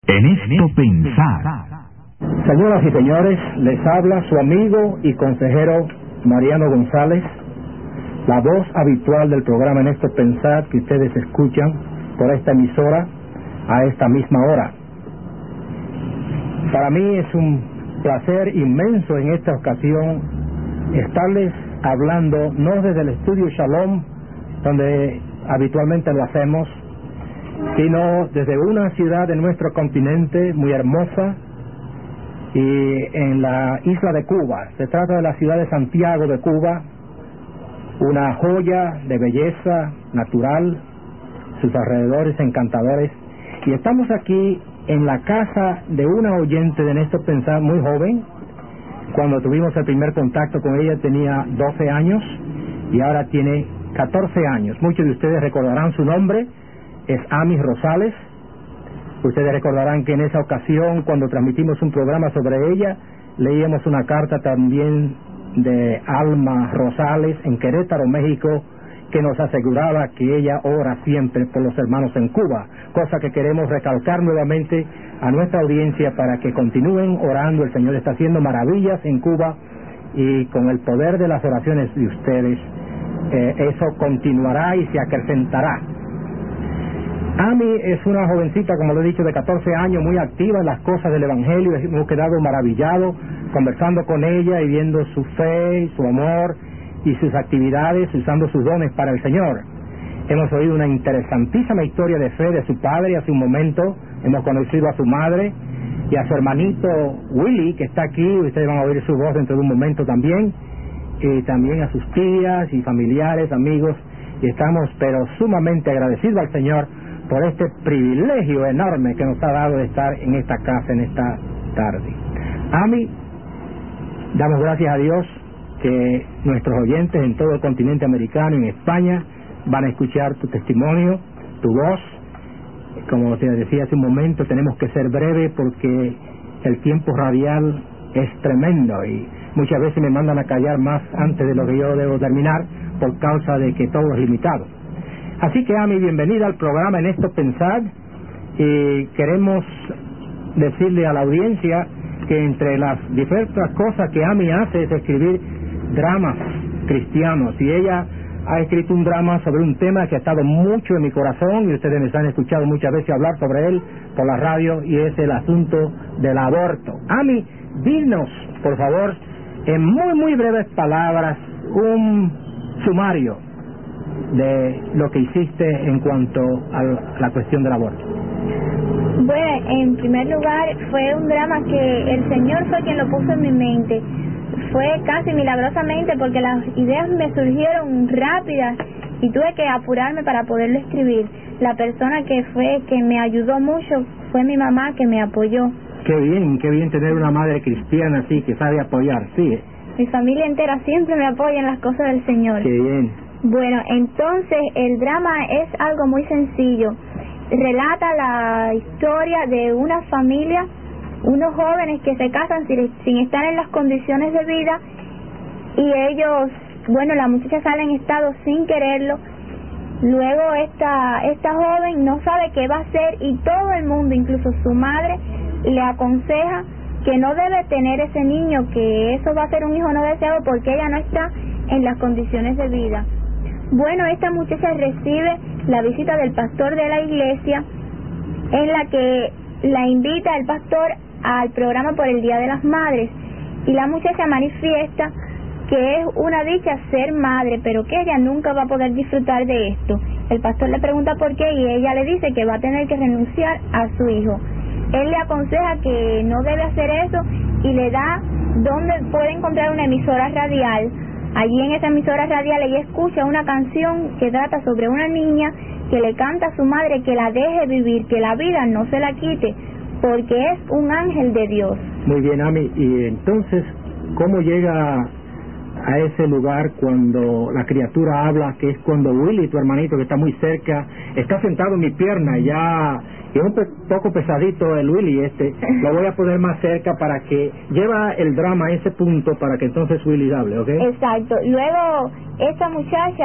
En esto pensar. Señoras y señores, les habla su amigo y consejero Mariano González, la voz habitual del programa En esto pensar que ustedes escuchan por esta emisora a esta misma hora. Para mí es un placer inmenso en esta ocasión estarles hablando no desde el estudio Shalom, donde habitualmente lo hacemos, sino desde una ciudad de nuestro continente muy hermosa y en la isla de Cuba. Se trata de la ciudad de Santiago de Cuba, una joya de belleza natural, sus alrededores encantadores, y estamos aquí en la casa de una oyente de En esto pensar muy joven. Cuando tuvimos el primer contacto con ella tenía 12 años y ahora tiene 14 años. Muchos de ustedes recordarán su nombre, es Ami Rosales. Ustedes recordarán que en esa ocasión, cuando transmitimos un programa sobre ella, leíamos una carta también de Alma Rosales en Querétaro, México, que nos aseguraba que ella ora siempre por los hermanos en Cuba, cosa que queremos recalcar nuevamente a nuestra audiencia para que continúen orando. El Señor está haciendo maravillas en Cuba y con el poder de las oraciones de ustedes, eso continuará y se acrecentará. Ami es una jovencita, como lo he dicho, de 14 años, muy activa en las cosas del Evangelio. Hemos quedado maravillados conversando con ella y viendo su fe, su amor y sus actividades, usando sus dones para el Señor. Hemos oído una interesantísima historia de fe de su padre hace un momento. Hemos conocido a su madre y a su hermanito Willy, que está aquí. Ustedes van a oír su voz dentro de un momento también. Y también a sus tías y familiares, amigos. Y estamos pero sumamente agradecidos al Señor por este privilegio enorme que nos ha dado de estar en esta casa en esta tarde. Ami, damos gracias a Dios que nuestros oyentes en todo el continente americano y en España van a escuchar tu testimonio, tu voz. Como te decía hace un momento, tenemos que ser breves porque el tiempo radial es tremendo y muchas veces me mandan a callar más antes de lo que yo debo terminar por causa de que todo es limitado. Así que, Ami, bienvenida al programa En esto pensar, y queremos decirle a la audiencia que entre las diversas cosas que Ami hace es escribir dramas cristianos, y ella ha escrito un drama sobre un tema que ha estado mucho en mi corazón y ustedes me han escuchado muchas veces hablar sobre él por la radio, y es el asunto del aborto. Ami, dinos, por favor, en muy breves palabras, un sumario de lo que hiciste en cuanto a la cuestión del aborto. Bueno, en primer lugar, fue un drama que el Señor fue quien lo puso en mi mente. Fue casi milagrosamente porque las ideas me surgieron rápidas y tuve que apurarme para poderlo escribir. La persona que me ayudó mucho fue mi mamá, que me apoyó. Qué bien tener una madre cristiana así, que sabe apoyar, sí. Mi familia entera siempre me apoya en las cosas del Señor. Qué bien. Bueno, entonces el drama es algo muy sencillo. Relata la historia de una familia, unos jóvenes que se casan sin estar en las condiciones de vida, y ellos, bueno, la muchacha sale en estado sin quererlo. Luego esta joven no sabe qué va a hacer y todo el mundo, incluso su madre, le aconseja que no debe tener ese niño, que eso va a ser un hijo no deseado porque ella no está en las condiciones de vida. Bueno, esta muchacha recibe la visita del pastor de la iglesia, en la que la invita el pastor al programa por el Día de las Madres, y la muchacha manifiesta que es una dicha ser madre, pero que ella nunca va a poder disfrutar de esto. El pastor le pregunta por qué y ella le dice que va a tener que renunciar a su hijo. Él le aconseja que no debe hacer eso y le da dónde puede encontrar una emisora radial. Allí en esa emisora radial ella escucha una canción que trata sobre una niña que le canta a su madre que la deje vivir, que la vida no se la quite, porque es un ángel de Dios. Muy bien, Ami, y entonces, ¿cómo llega a ese lugar cuando la criatura habla, que es cuando Willy, tu hermanito que está muy cerca, está sentado en mi pierna? Ya es un poco pesadito el Willy lo voy a poner más cerca para que lleva el drama a ese punto para que entonces Willy hable, ¿ok? Exacto. Luego esta muchacha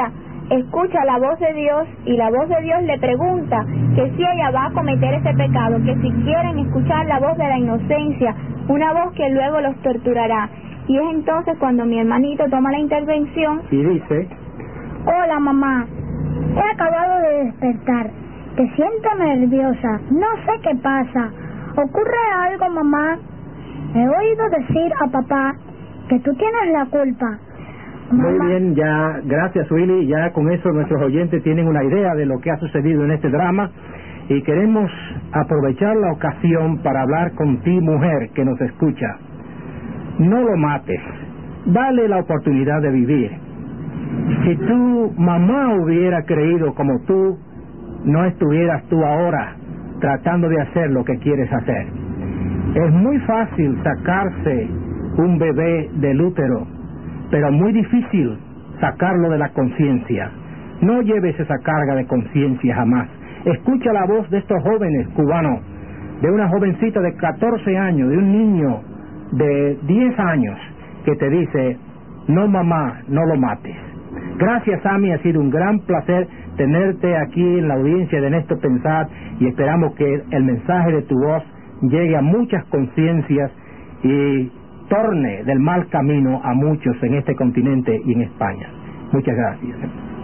escucha la voz de Dios y la voz de Dios le pregunta que si ella va a cometer ese pecado, que si quieren escuchar la voz de la inocencia, una voz que luego los torturará. Y es entonces cuando mi hermanito toma la intervención y dice: hola mamá, he acabado de despertar, te siento nerviosa, no sé qué pasa, ¿ocurre algo mamá? He oído decir a papá que tú tienes la culpa. Mamá. Muy bien, ya, gracias Willy, ya con eso nuestros oyentes tienen una idea de lo que ha sucedido en este drama y queremos aprovechar la ocasión para hablar con ti, mujer que nos escucha. No lo mates, dale la oportunidad de vivir. Si tu mamá hubiera creído como tú, no estuvieras tú ahora tratando de hacer lo que quieres hacer. Es muy fácil sacarse un bebé del útero, pero muy difícil sacarlo de la conciencia. No lleves esa carga de conciencia jamás. Escucha la voz de estos jóvenes cubanos, de una jovencita de 14 años, de un niño de 10 años, que te dice: no mamá, no lo mates. Gracias, Ami, ha sido un gran placer tenerte aquí en la audiencia de Néstor Pensar y esperamos que el mensaje de tu voz llegue a muchas conciencias y torne del mal camino a muchos en este continente y en España. Muchas gracias.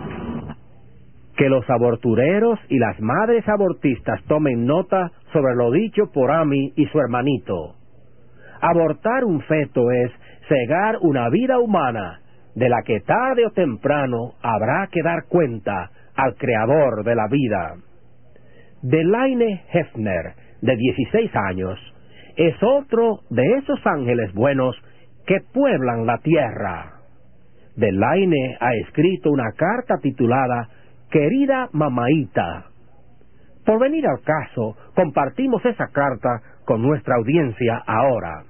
Que los abortureros y las madres abortistas tomen nota sobre lo dicho por Ami y su hermanito. Abortar un feto es cegar una vida humana de la que tarde o temprano habrá que dar cuenta al creador de la vida. Delaine Hefner, de 16 años, es otro de esos ángeles buenos que pueblan la tierra. Delaine ha escrito una carta titulada Querida Mamaita. Por venir al caso, compartimos esa carta con nuestra audiencia ahora.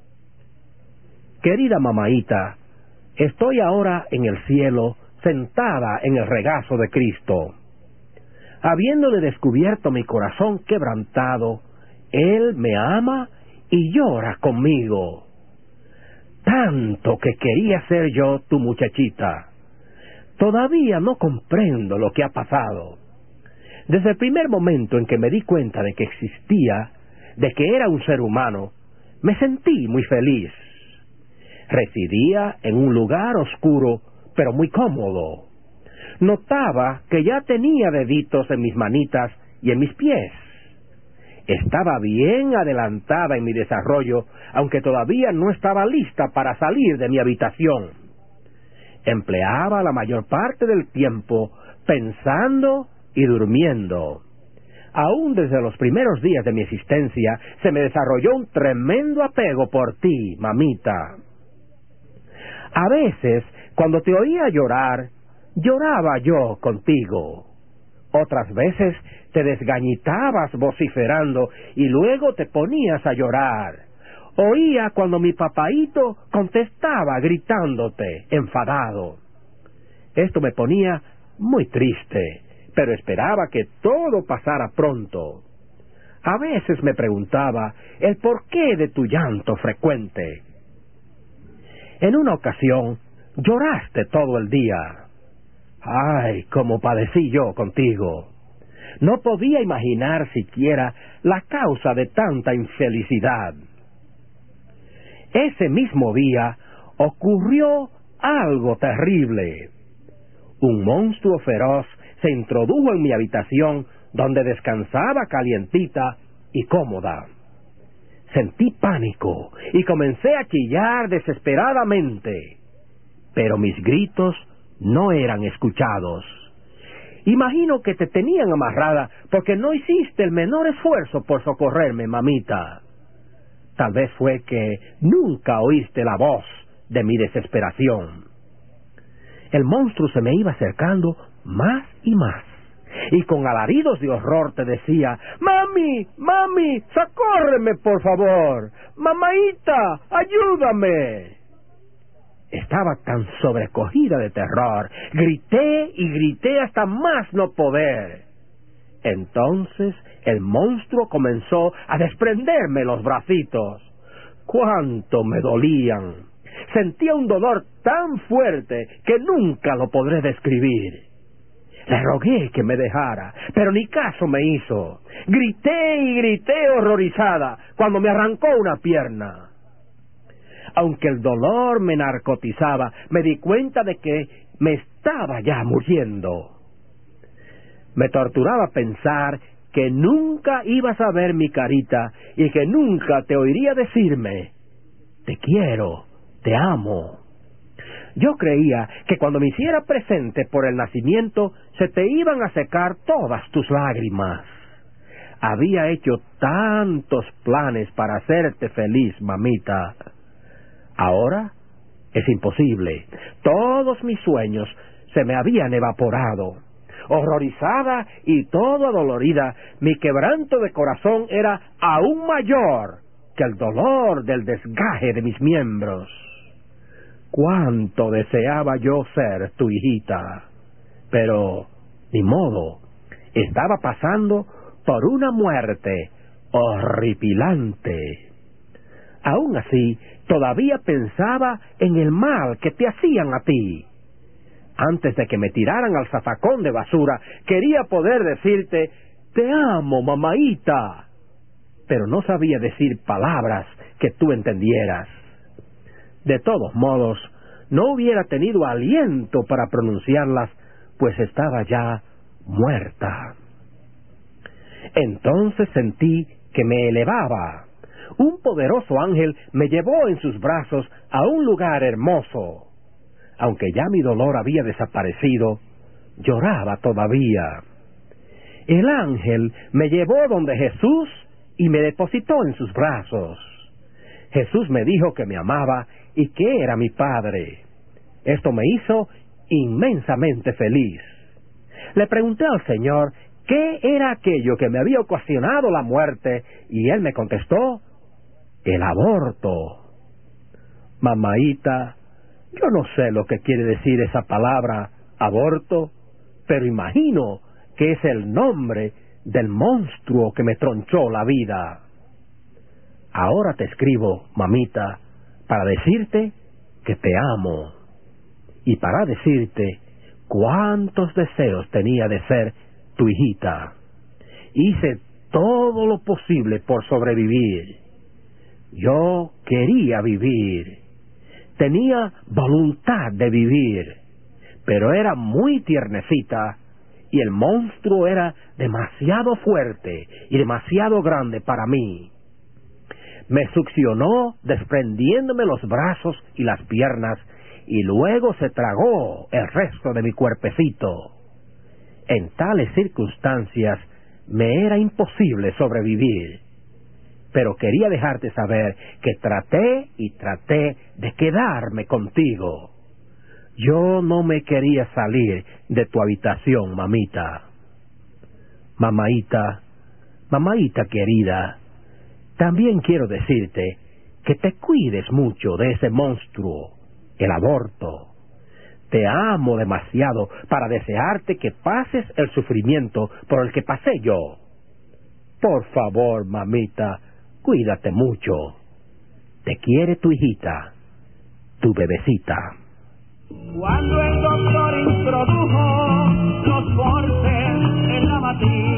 Querida Mamaita, estoy ahora en el cielo, sentada en el regazo de Cristo. Habiéndole descubierto mi corazón quebrantado, Él me ama y llora conmigo. Tanto que quería ser yo tu muchachita. Todavía no comprendo lo que ha pasado. Desde el primer momento en que me di cuenta de que existía, de que era un ser humano, me sentí muy feliz. Residía en un lugar oscuro, pero muy cómodo. Notaba que ya tenía deditos en mis manitas y en mis pies. Estaba bien adelantada en mi desarrollo, aunque todavía no estaba lista para salir de mi habitación. Empleaba la mayor parte del tiempo pensando y durmiendo. Aún desde los primeros días de mi existencia se me desarrolló un tremendo apego por ti, mamita. A veces, cuando te oía llorar, lloraba yo contigo. Otras veces te desgañitabas vociferando y luego te ponías a llorar. Oía cuando mi papaíto contestaba gritándote, enfadado. Esto me ponía muy triste, pero esperaba que todo pasara pronto. A veces me preguntaba el porqué de tu llanto frecuente. En una ocasión, lloraste todo el día. ¡Ay, cómo padecí yo contigo! No podía imaginar siquiera la causa de tanta infelicidad. Ese mismo día ocurrió algo terrible. Un monstruo feroz se introdujo en mi habitación donde descansaba calientita y cómoda. Sentí pánico y comencé a chillar desesperadamente, pero mis gritos no eran escuchados. Imagino que te tenían amarrada porque no hiciste el menor esfuerzo por socorrerme, mamita. Tal vez fue que nunca oíste la voz de mi desesperación. El monstruo se me iba acercando más y más, y con alaridos de horror te decía: ¡Mami, mami, socórreme por favor! ¡Mamaita, ayúdame! Estaba tan sobrecogida de terror, grité y grité hasta más no poder. Entonces el monstruo comenzó a desprenderme los bracitos. ¡Cuánto me dolían! Sentía un dolor tan fuerte que nunca lo podré describir. Le rogué que me dejara, pero ni caso me hizo. Grité y grité horrorizada cuando me arrancó una pierna. Aunque el dolor me narcotizaba, me di cuenta de que me estaba ya muriendo. Me torturaba pensar que nunca ibas a ver mi carita y que nunca te oiría decirme: te quiero, te amo. Yo creía que cuando me hiciera presente por el nacimiento se te iban a secar todas tus lágrimas. Había hecho tantos planes para hacerte feliz, mamita. Ahora es imposible. Todos mis sueños se me habían evaporado. Horrorizada y todo adolorida, mi quebranto de corazón era aún mayor que el dolor del desgaje de mis miembros. Cuánto deseaba yo ser tu hijita, pero ni modo, estaba pasando por una muerte horripilante. Aún así, todavía pensaba en el mal que te hacían a ti. Antes de que me tiraran al zafacón de basura, quería poder decirte: te amo, mamaíta. Pero no sabía decir palabras que tú entendieras. De todos modos, no hubiera tenido aliento para pronunciarlas, pues estaba ya muerta. Entonces sentí que me elevaba. Un poderoso ángel me llevó en sus brazos a un lugar hermoso. Aunque ya mi dolor había desaparecido, lloraba todavía. El ángel me llevó donde Jesús y me depositó en sus brazos. Jesús me dijo que me amaba y que era mi Padre. Esto me hizo inmensamente feliz. Le pregunté al Señor qué era aquello que me había ocasionado la muerte y Él me contestó: el aborto. Mamaíta, yo no sé lo que quiere decir esa palabra aborto, pero imagino que es el nombre del monstruo que me tronchó la vida. Ahora te escribo, mamita, para decirte que te amo y para decirte cuántos deseos tenía de ser tu hijita. Hice todo lo posible por sobrevivir. Yo quería vivir. Tenía voluntad de vivir, pero era muy tiernecita y el monstruo era demasiado fuerte y demasiado grande para mí. Me succionó desprendiéndome los brazos y las piernas y luego se tragó el resto de mi cuerpecito. En tales circunstancias me era imposible sobrevivir. Pero quería dejarte saber que traté y traté de quedarme contigo. Yo no me quería salir de tu habitación, mamita. Mamaíta, mamaíta querida, también quiero decirte que te cuides mucho de ese monstruo, el aborto. Te amo demasiado para desearte que pases el sufrimiento por el que pasé yo. Por favor, mamita, cuídate mucho. Te quiere tu hijita, tu bebecita. Cuando el doctor introdujo los golpes en la matriz,